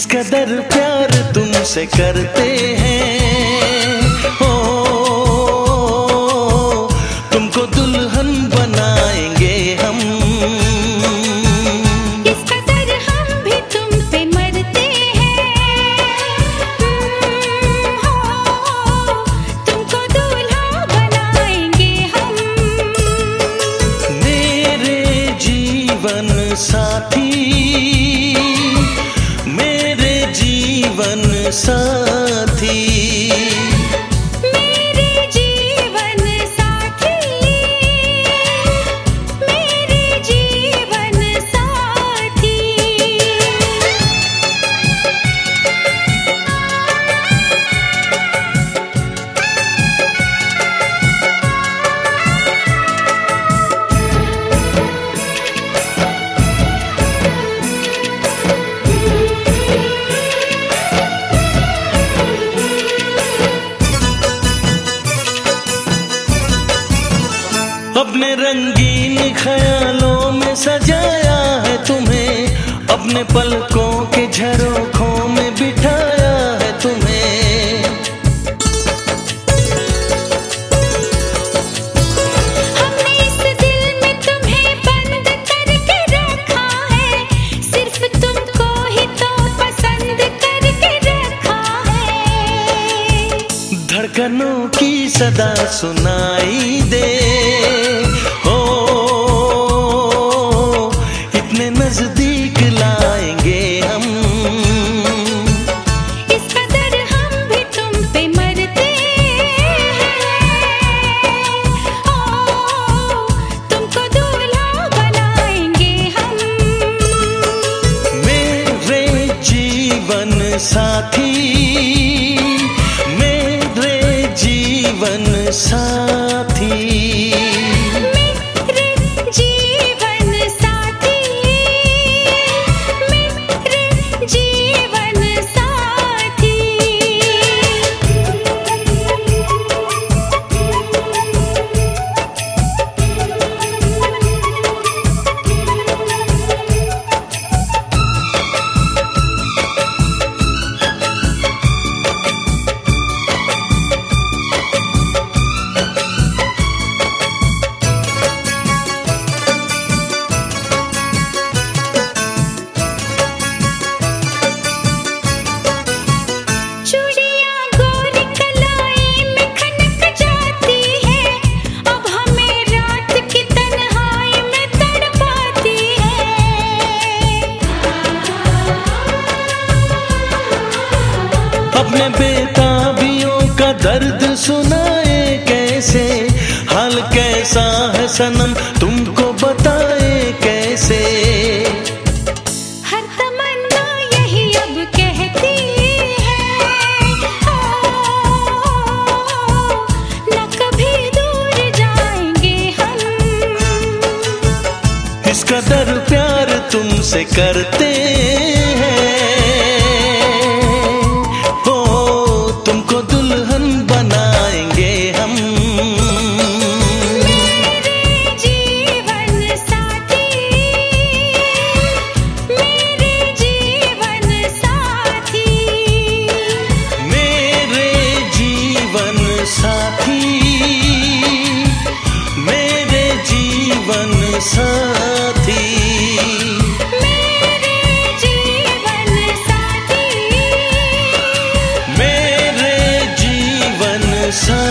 कदर प्यार तुमसे करते हैं, हो तुमको दुल्हन बनाएंगे हम। इस कदर हम भी तुम पे मरते हैं, हो तुमको दूल्हा बनाएंगे हम। मेरे जीवन साथी, मेरे जीवन साथी, मेरे जीवन साथी, मेरे जीवन साथी। अपने रंगीन ख्यालों में सजाया है तुम्हें, अपने पलकों के झरोखों में बिठाया है तुम्हें। हमने इस दिल में तुम्हें बंद करके रखा है, सिर्फ तुमको ही तो पसंद करके रखा है। धड़कनों की सदा सुनाई दे, हो इतने नजदीक लाएंगे हम। इस कदर हम भी तुम पे मरते हैं, ओ तुमको दूल्हा बनाएंगे हम। मेरे जीवन साथी, मेरे जीवन साथी, मेरे जीवन साथी, मेरे जीवन साथी। चूड़ियां गोरी कलाई में खनक जाती है, अब हमें रात की तन्हाई में तड़पाती है। अपने बेताबियों का दर्द सुनाए कैसे, हाल कैसा है सनम तुमको बताए कैसे। हर तमन्ना यही अब कहती है, न कभी दूर जाएंगे हम। इस कदर प्यार तुमसे करते हैं, हो तुमको दुल्हन बनाएंगे हम। मेरे जीवन साथी, मेरे जीवन साथी, मेरे जीवन साथी, मेरे जीवन साथी, मेरे जीवन साथी, मेरे जीवन साथी।